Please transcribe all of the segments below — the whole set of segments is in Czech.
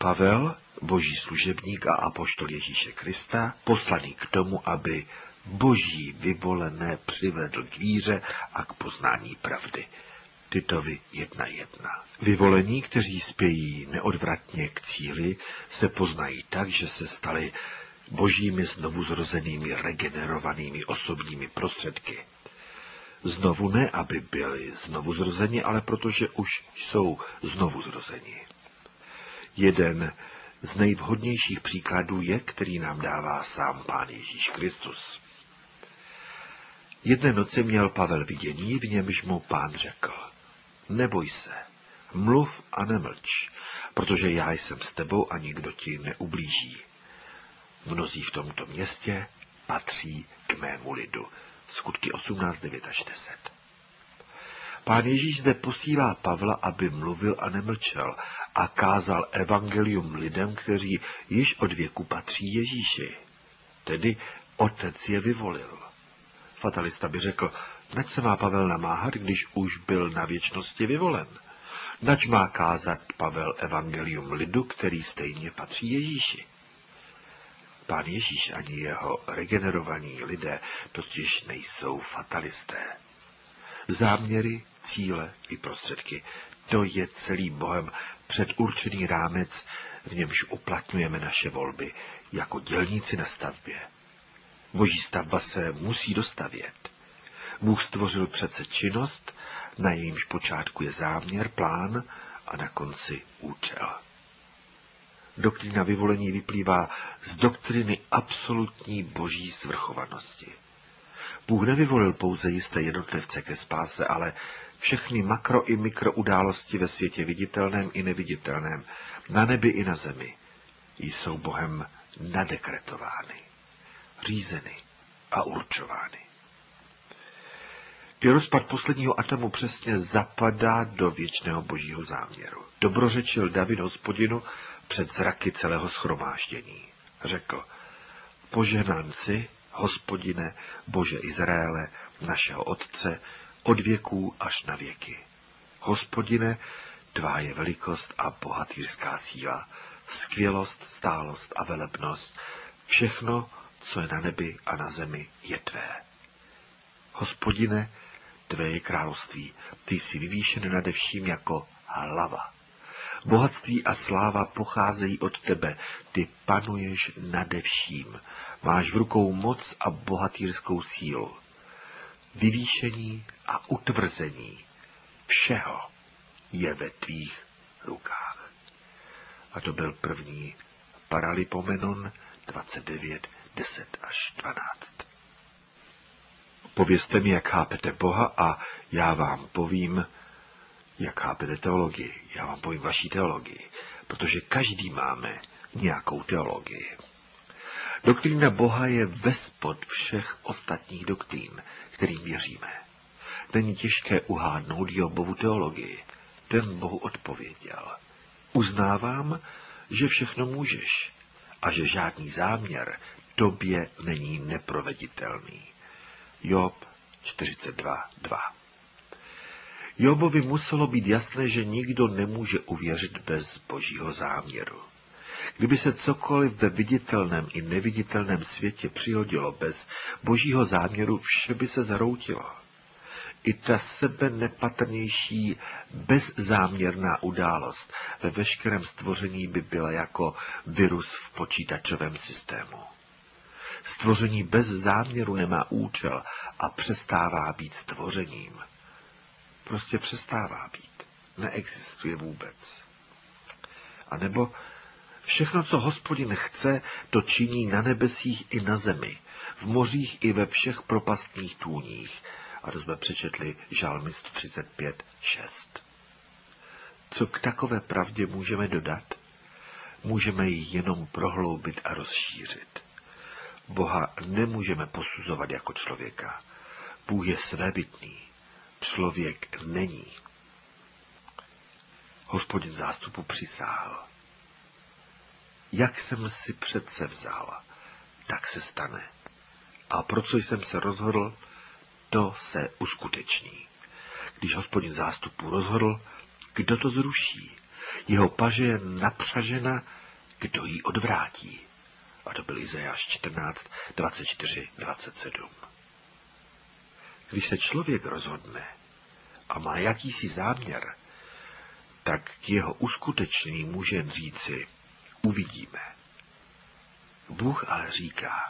Pavel, boží služebník a apoštol Ježíše Krista, poslaný k tomu, aby boží vyvolené přivedl k víře a k poznání pravdy. Titovi 1:1. Vyvolení, kteří spějí neodvratně k cíli, se poznají tak, že se stali božími znovuzrozenými, regenerovanými osobními prostředky. Znovu ne, aby byli znovuzrozeni, ale protože už jsou znovuzrozeni. Jeden z nejvhodnějších příkladů je, který nám dává sám Pán Ježíš Kristus. Jedné noci měl Pavel vidění, v němž mu Pán řekl: neboj se, mluv a nemlč, protože já jsem s tebou a nikdo ti neublíží. Mnozí v tomto městě patří k mému lidu. Skutky 18, 9 až 10. Pán Ježíš zde posílá Pavla, aby mluvil a nemlčel a kázal evangelium lidem, kteří již od věku patří Ježíši. Tedy Otec je vyvolil. Fatalista by řekl, nač se má Pavel namáhat, když už byl na věčnosti vyvolen. Nač má kázat Pavel evangelium lidu, který stejně patří Ježíši. Pán Ježíš ani jeho regenerovaní lidé totiž nejsou fatalisté. Záměry, cíle i prostředky, to je celý Bohem předurčený rámec, v němž uplatňujeme naše volby jako dělníci na stavbě. Boží stavba se musí dostavět. Bůh stvořil přece činnost, na jejímž počátku je záměr, plán a na konci účel. Doktrína vyvolení vyplývá z doktriny absolutní boží svrchovanosti. Bůh nevyvolil pouze jisté jednotlivce ke spáse, ale všechny makro i mikro události ve světě viditelném i neviditelném, na nebi i na zemi, jsou Bohem nadekretovány, řízeny a určovány. I rozpad posledního atomu přesně zapadá do věčného božího záměru. Dobrořečil David Hospodinu před zraky celého shromáždění. Řekl: požehnán jsi, Hospodine, Bože Izraele, našeho Otce, od věků až na věky. Hospodine, tvá je velikost a bohatýrská síla, skvělost, stálost a velebnost, všechno, co je na nebi a na zemi, je tvé. Hospodine, tvé je království, ty jsi vyvýšen nade vším jako hlava. Bohatství a sláva pocházejí od tebe, ty panuješ nade vším, máš v rukou moc a bohatýrskou sílu. Vyvýšení a utvrzení všeho je ve tvých rukách. A to byl první Paralipomenon 29, 10 až 12. Povězte mi, jak chápete Boha, a já vám povím, jak chápete teologii. Já vám povím vaší teologii, protože každý máme nějakou teologii. Doktrína Boha je vespod všech ostatních doktrín, kterým věříme. Není těžké uhádnout Jobovu teologii. Ten Bohu odpověděl: uznávám, že všechno můžeš a že žádný záměr tobě není neproveditelný. Job 42:2. Jobovi muselo být jasné, že nikdo nemůže uvěřit bez božího záměru. Kdyby se cokoliv ve viditelném i neviditelném světě přihodilo bez božího záměru, vše by se zhroutilo. I ta sebe nepatrnější bezzáměrná událost ve veškerém stvoření by byla jako virus v počítačovém systému. Stvoření bez záměru nemá účel a přestává být stvořením. Prostě přestává být. Neexistuje vůbec. A nebo všechno, co Hospodin chce, to činí na nebesích i na zemi, v mořích i ve všech propastných tůních. A to jsme přečetli Žalmy 135:6. Co k takové pravdě můžeme dodat? Můžeme ji jenom prohloubit a rozšířit. Boha nemůžeme posuzovat jako člověka. Bůh je svébytný. Člověk není. Hospodin zástupu přisáhl: jak jsem si přece vzal, tak se stane. A pro co jsem se rozhodl, to se uskuteční. Když Hospodin zástupu rozhodl, kdo to zruší? Jeho paže je napřažena, kdo ji odvrátí. A to byl Izajáš 14, 24, 27. Když se člověk rozhodne a má jakýsi záměr, tak k jeho uskutečnění může jen říci, uvidíme. Bůh ale říká,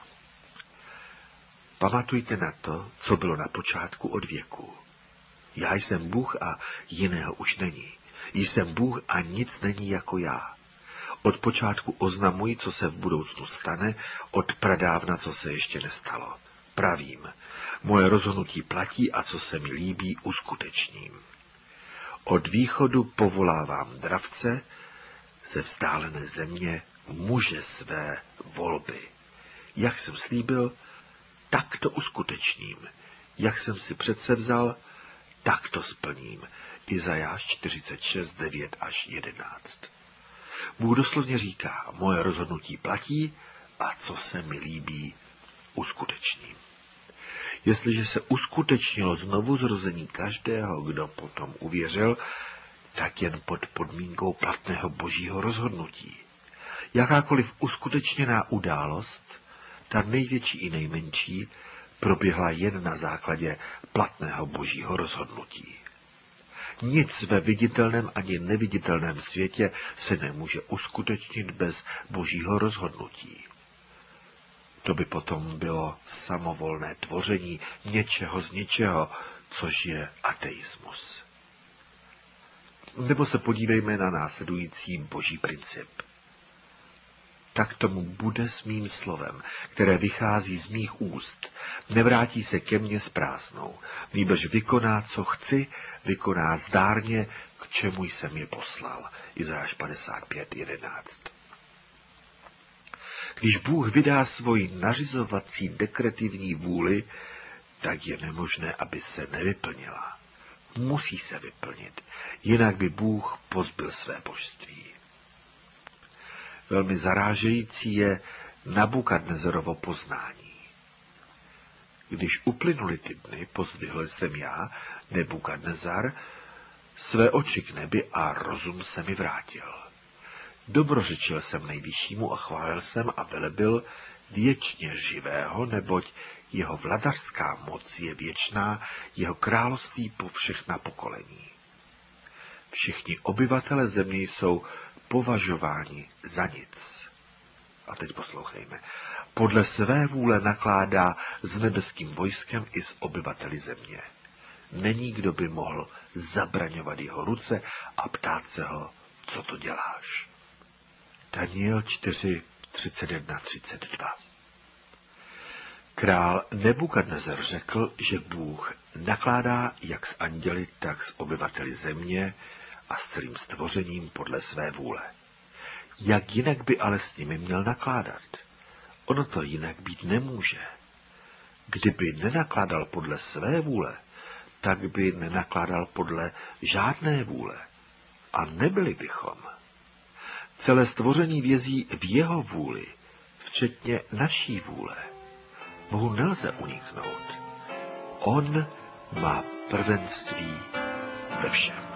pamatujte na to, co bylo na počátku od věku. Já jsem Bůh a jiného už není. Jsem Bůh a nic není jako já. Od počátku oznamuji, co se v budoucnu stane, od pradávna, co se ještě nestalo. Pravím, moje rozhodnutí platí a co se mi líbí, uskutečním. Od východu povolávám dravce, ze vzdálené země muže své volby. Jak jsem slíbil, tak to uskutečním. Jak jsem si předsevzal, tak to splním. Izajáš 46, 9 až 11. Bůh doslovně říká, moje rozhodnutí platí a co se mi líbí, uskutečním. Jestliže se uskutečnilo znovu zrození každého, kdo potom uvěřil, tak jen pod podmínkou platného božího rozhodnutí. Jakákoliv uskutečněná událost, ta největší i nejmenší, proběhla jen na základě platného božího rozhodnutí. Nic ve viditelném ani neviditelném světě se nemůže uskutečnit bez božího rozhodnutí. To by potom bylo samovolné tvoření něčeho z ničeho, což je ateismus. Nebo se podívejme na následující boží princip. Tak tomu bude s mým slovem, které vychází z mých úst. Nevrátí se ke mně s prázdnou, nýbrž vykoná, co chci, vykoná zdárně, k čemu jsem je poslal. Izajáš 55, 11. Když Bůh vydá svoji nařizovací dekretivní vůli, tak je nemožné, aby se nevyplnila. Musí se vyplnit, jinak by Bůh pozbyl své božství. Velmi zarážející je Nabukadnezarovo poznání. Když uplynuly ty dny, pozdvihl jsem já, Nebukadnezar, své oči k nebi a rozum se mi vrátil. Dobrořečil jsem nejvyššímu a chválil jsem a velebil věčně živého, neboť jeho vladařská moc je věčná, jeho království po všechna pokolení. Všichni obyvatele země jsou považováni za nic. A teď poslouchejme. Podle své vůle nakládá s nebeským vojskem i s obyvateli země. Není, kdo by mohl zabraňovat jeho ruce a ptát se ho, co to děláš. Daniel 4, 31, 32. Král Nebukadnezar řekl, že Bůh nakládá jak s anděli, tak s obyvateli země a s celým stvořením podle své vůle. Jak jinak by ale s nimi měl nakládat? Ono to jinak být nemůže. Kdyby nenakládal podle své vůle, tak by nenakládal podle žádné vůle. A nebyli bychom. Celé stvoření vězí v jeho vůli, včetně naší vůle. Bohu nelze uniknout. On má prvenství ve všem.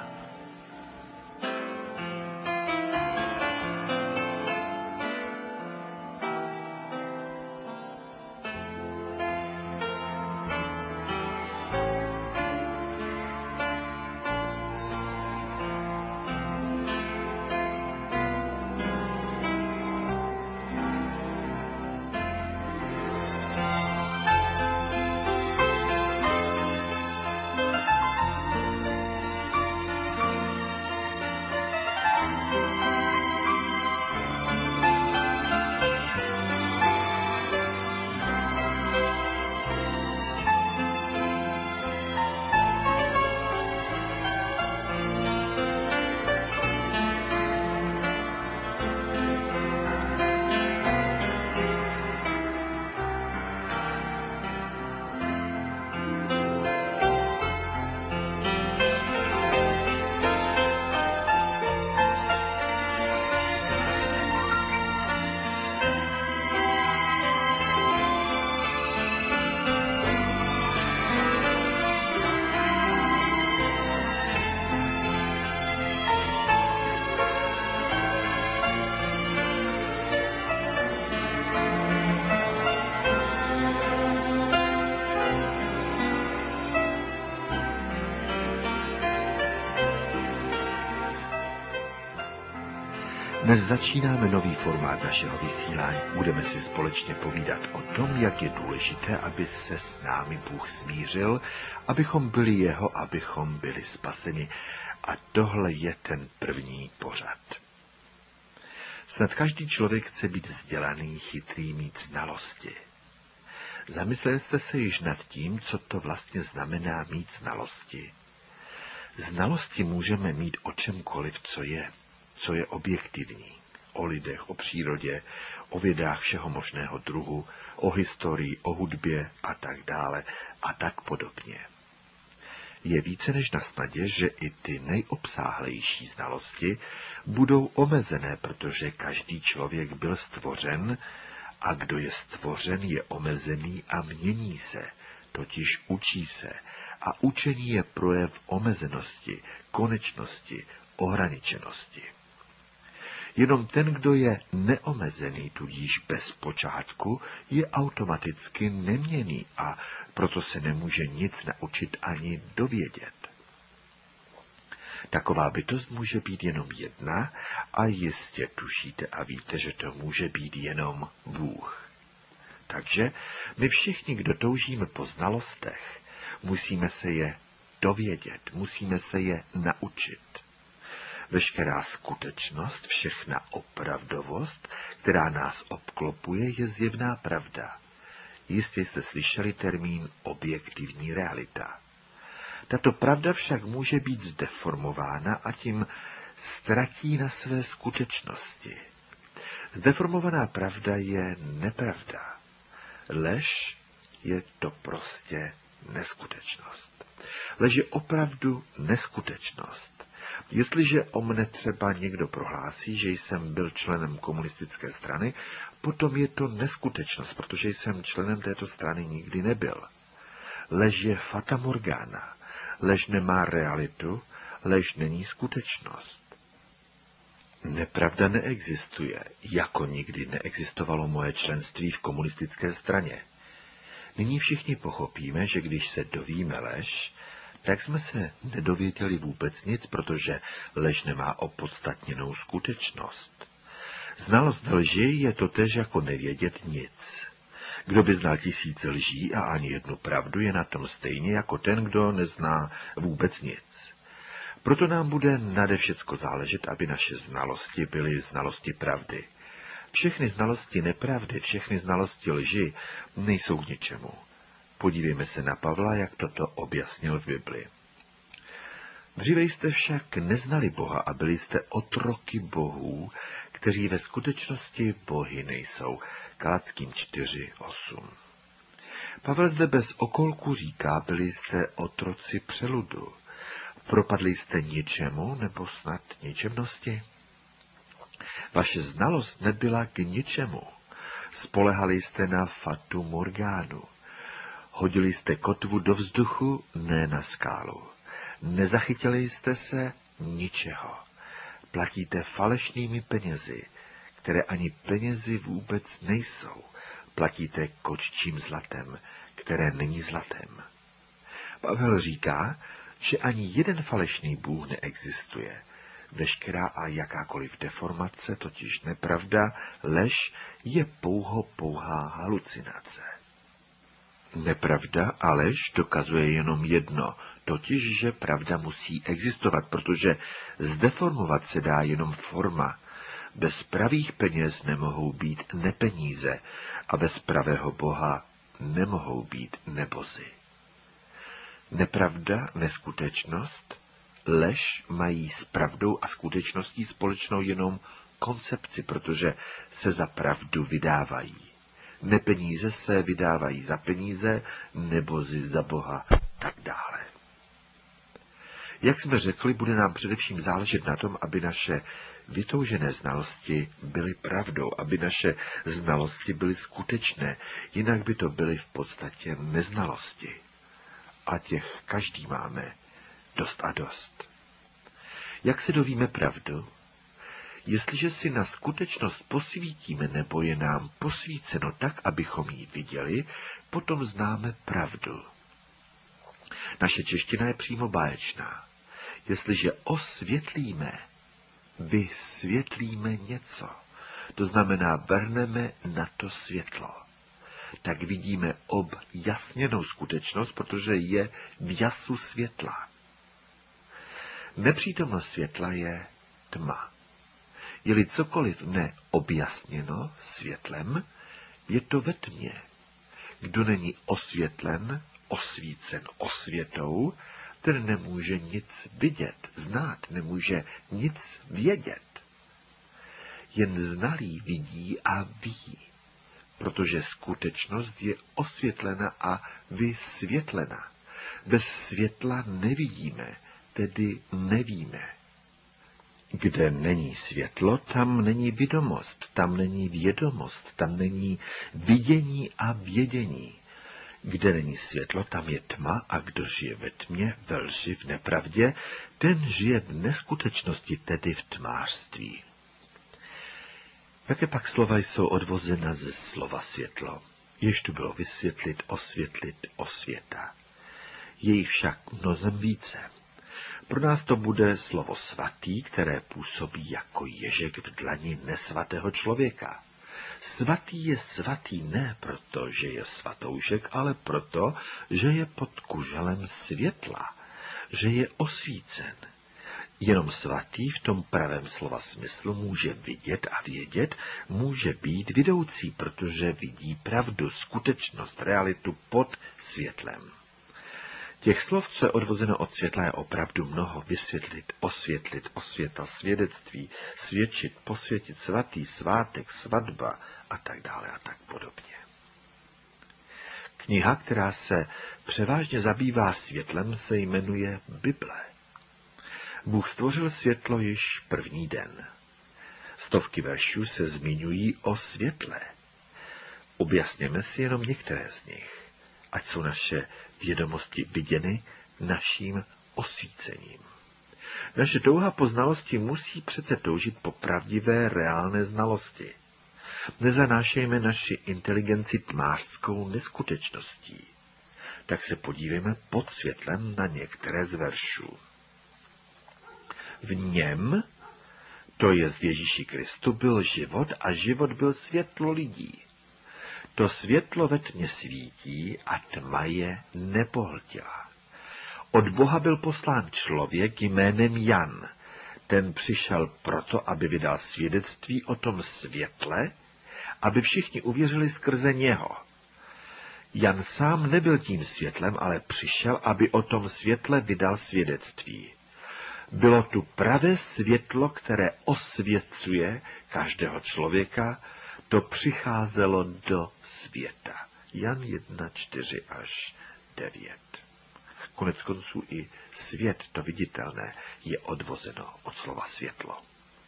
Dnes začínáme nový formát našeho vysílání. Budeme si společně povídat o tom, jak je důležité, aby se s námi Bůh smířil, abychom byli jeho, abychom byli spaseni. A tohle je ten první pořad. Snad každý člověk chce být vzdělaný, chytrý, mít znalosti. Zamysleli jste se již nad tím, co to vlastně znamená mít znalosti? Znalosti můžeme mít o čemkoliv, co je objektivní. O lidech, o přírodě, o vědách všeho možného druhu, o historii, o hudbě a tak dále a tak podobně. Je více než na snadě, že i ty nejobsáhlejší znalosti budou omezené, protože každý člověk byl stvořen a kdo je stvořen, je omezený a mění se, totiž učí se. A učení je projev omezenosti, konečnosti, ohraničenosti. Jenom ten, kdo je neomezený, tudíž bez počátku, je automaticky neměnný a proto se nemůže nic naučit ani dovědět. Taková bytost může být jenom jedna a jistě tušíte a víte, že to může být jenom Bůh. Takže my všichni, kdo toužíme po znalostech, musíme se je dovědět, musíme se je naučit. Veškerá skutečnost, všechna opravdovost, která nás obklopuje, je zjevná pravda. Jistě jste slyšeli termín objektivní realita. Tato pravda však může být zdeformována a tím ztratí na své skutečnosti. Zdeformovaná pravda je nepravda. Lež je to prostě neskutečnost. Lež je opravdu neskutečnost. Jestliže o mne třeba někdo prohlásí, že jsem byl členem komunistické strany, potom je to neskutečnost, protože jsem členem této strany nikdy nebyl. Lež je fata morgana. Lež nemá realitu, lež není skutečnost. Nepravda neexistuje, jako nikdy neexistovalo moje členství v komunistické straně. Nyní všichni pochopíme, že když se dovíme lež, tak jsme se nedověděli vůbec nic, protože lež nemá opodstatněnou skutečnost. Znalost lži je totéž jako nevědět nic. Kdo by znal 1000 lží a ani jednu pravdu, je na tom stejně jako ten, kdo nezná vůbec nic. Proto nám bude nade všecko záležet, aby naše znalosti byly znalosti pravdy. Všechny znalosti nepravdy, všechny znalosti lži nejsou k ničemu. Podívejme se na Pavla, jak toto objasnil v Bibli. Dříve jste však neznali Boha a byli jste otroky bohů, kteří ve skutečnosti bohy nejsou. Galackým 4:8. Pavel zde bez okolku říká, byli jste otroci přeludu. Propadli jste ničemu nebo snad ničemnosti? Vaše znalost nebyla k ničemu. Spolehali jste na fatu morgánu. Hodili jste kotvu do vzduchu, ne na skálu. Nezachytili jste se ničeho. Platíte falešnými penězi, které ani penězi vůbec nejsou. Platíte koččím zlatem, které není zlatem. Pavel říká, že ani jeden falešný bůh neexistuje. Veškerá a jakákoliv deformace, totiž nepravda, lež, je pouhá halucinace. Nepravda a lež dokazuje jenom jedno, totiž, že pravda musí existovat, protože zdeformovat se dá jenom forma. Bez pravých peněz nemohou být nepeníze a bez pravého Boha nemohou být nebozy. Nepravda, neskutečnost, lež mají s pravdou a skutečností společnou jenom koncepci, protože se za pravdu vydávají. Nepeníze se vydávají za peníze, nebozy za Boha, tak dále. Jak jsme řekli, bude nám především záležet na tom, aby naše vytoužené znalosti byly pravdou, aby naše znalosti byly skutečné, jinak by to byly v podstatě neznalosti. A těch každý máme dost a dost. Jak se dovíme pravdu? Jestliže si na skutečnost posvítíme nebo je nám posvíceno tak, abychom ji viděli, potom známe pravdu. Naše čeština je přímo báječná. Jestliže osvětlíme, vysvětlíme něco. To znamená, vrhneme na to světlo. Tak vidíme objasněnou skutečnost, protože je v jasu světla. Nepřítomnost světla je tma. Je-li cokoliv neobjasněno světlem, je to ve tmě. Kdo není osvětlen, osvícen osvětou, ten nemůže nic vidět, znát, nemůže nic vědět. Jen znalý vidí a ví, protože skutečnost je osvětlena a vysvětlena. Bez světla nevidíme, tedy nevíme. Kde není světlo, tam není vědomost, tam není vědomost, tam není vidění a vědění. Kde není světlo, tam je tma a kdo žije ve tmě, ve lži, v nepravdě, ten žije v neskutečnosti, tedy v tmářství. Jaké pak slova jsou odvozena ze slova světlo? Jež tu bylo vysvětlit, osvětlit, osvěta. Je jich však mnohem více. Pro nás to bude slovo svatý, které působí jako ježek v dlani nesvatého člověka. Svatý je svatý ne proto, že je svatoušek, ale proto, že je pod kuželem světla, že je osvícen. Jenom svatý v tom pravém slova smyslu může vidět a vědět, může být vidoucí, protože vidí pravdu, skutečnost, realitu pod světlem. Těch slov, co je odvozeno od světla, je opravdu mnoho. Vysvětlit, osvětlit, osvěta, svědectví, svědčit, posvětit, svatý, svátek, svatba a tak dále a tak podobně. Kniha, která se převážně zabývá světlem, se jmenuje Bible. Bůh stvořil světlo již první den. Stovky veršů se zmiňují o světle. Objasněme si jenom některé z nich, ať jsou naše vědomosti viděny naším osvícením. Naše touha po znalosti musí přece toužit po pravdivé, reálné znalosti. Nezanášejme naši inteligenci tmářskou neskutečností. Tak se podívejme pod světlem na některé z veršů. V něm, to je v Ježíši Kristu, byl život a život byl světlo lidí. To světlo ve tmě svítí a tma je nepohltila. Od Boha byl poslán člověk jménem Jan. Ten přišel proto, aby vydal svědectví o tom světle, aby všichni uvěřili skrze něho. Jan sám nebyl tím světlem, ale přišel, aby o tom světle vydal svědectví. Bylo tu pravé světlo, které osvěcuje každého člověka, to přicházelo do světa. Jan 1, 4 až 9. Konec konců i svět, to viditelné, je odvozeno od slova světlo.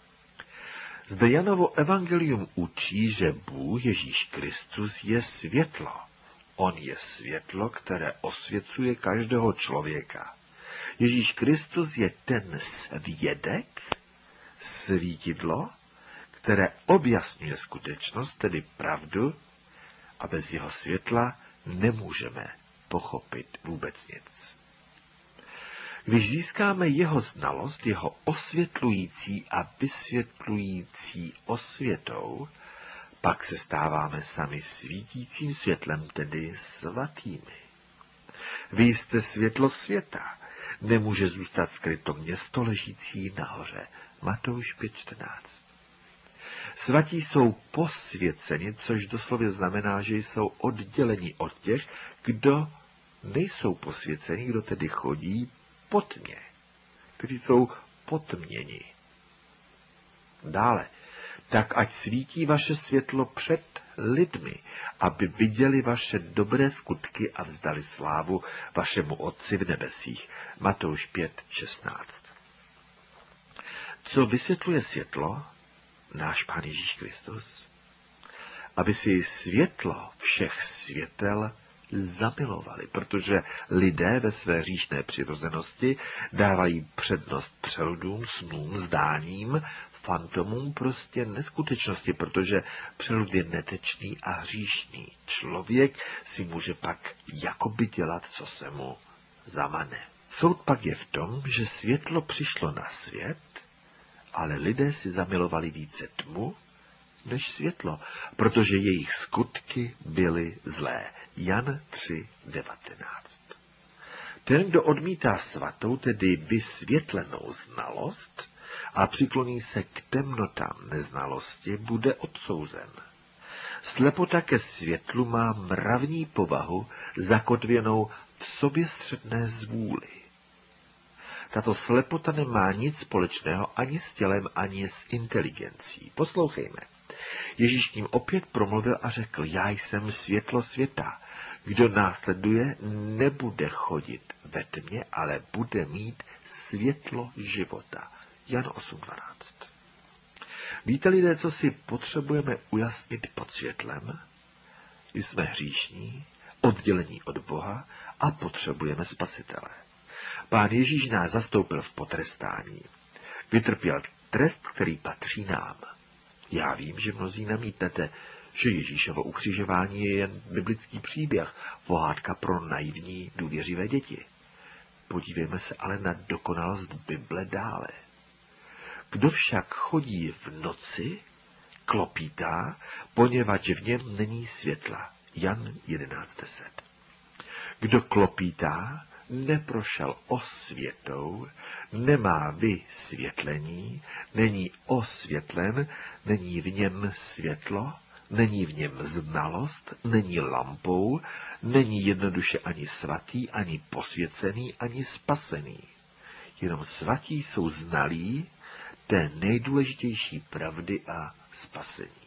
Zde Janovo evangelium učí, že Bůh Ježíš Kristus je světlo. On je světlo, které osvěcuje každého člověka. Ježíš Kristus je ten svědek, svítidlo, které objasňuje skutečnost, tedy pravdu, a bez jeho světla nemůžeme pochopit vůbec nic. Když získáme jeho znalost, jeho osvětlující a vysvětlující osvětou, pak se stáváme sami svítícím světlem, tedy svatými. Vy jste světlo světa. Nemůže zůstat skryto město ležící nahoře. Matouš 5:14. Svatí jsou posvěceni, což doslovně znamená, že jsou odděleni od těch, kdo nejsou posvěceni, kdo tedy chodí po tmě, kteří jsou potměni. Dále, tak ať svítí vaše světlo před lidmi, aby viděli vaše dobré skutky a vzdali slávu vašemu Otci v nebesích. Matouš 5:16. Co vysvětluje světlo? Náš Pán Ježíš Kristus. Aby si světlo všech světel zamilovali, protože lidé ve své hříšné přirozenosti dávají přednost přeludům, snům, zdáním, fantomům, prostě neskutečnosti, protože přelud je netečný a hříšný. Člověk si může pak jakoby dělat, co se mu zamane. Soud pak je v tom, že světlo přišlo na svět ale lidé si zamilovali více tmu než světlo, protože jejich skutky byly zlé. Jan 3:19. Ten, kdo odmítá svatou, tedy vysvětlenou znalost a přikloní se k temnotám neznalosti, bude odsouzen. Slepota ke světlu má mravní povahu zakotvěnou v soběstředné zvůli. Tato slepota nemá nic společného ani s tělem, ani s inteligencí. Poslouchejme. Ježíš k ním opět promluvil a řekl, já jsem světlo světa. Kdo následuje, nebude chodit ve tmě, ale bude mít světlo života. Jan 8:12. Víte, lidé, co si potřebujeme ujasnit pod světlem? Jsme hříšní, oddělení od Boha a potřebujeme spasitele. Pán Ježíš nás zastoupil v potrestání. Vytrpěl trest, který patří nám. Já vím, že mnozí namítnete, že Ježíšovo ukřižování je jen biblický příběh, pohádka pro naivní, důvěřivé děti. Podívejme se ale na dokonalost Bible dále. Kdo však chodí v noci, klopítá, poněvadž v něm není světla. Jan 11:10. Kdo klopítá, neprošel osvětou, nemá vysvětlení, není osvětlen, není v něm světlo, není v něm znalost, není lampou, není jednoduše ani svatý, ani posvěcený, ani spasený. Jenom svatí jsou znalí té nejdůležitější pravdy a spasení.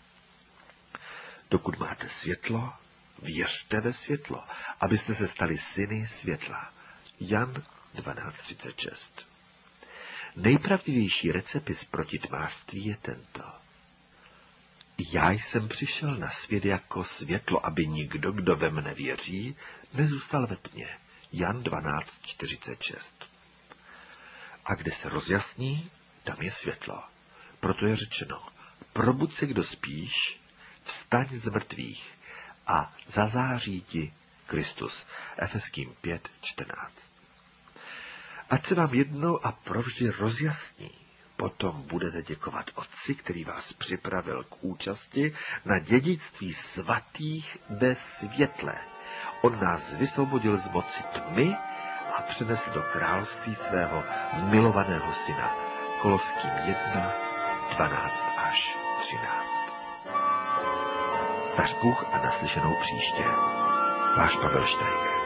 Dokud máte světlo, věřte ve světlo, abyste se stali syny světla. Jan 12:36. Nejpravdivější recepis proti tmářství je tento. Já jsem přišel na svět jako světlo, aby nikdo, kdo ve mne věří, nezůstal ve tmě. Jan 12:46. A kde se rozjasní, tam je světlo. Proto je řečeno, probuď se, kdo spíš, vstaň z mrtvých a zazáří ti Kristus. Efeským 5:14. Ať se vám jednou a provždy rozjasní, potom budete děkovat Otci, který vás připravil k účasti na dědictví svatých ve světle. On nás vysvobodil z moci tmy a přenesl do království svého milovaného syna. Koloským 1:12-13. Dař Bůh a naslyšenou příště. Váš Pavel Steiger.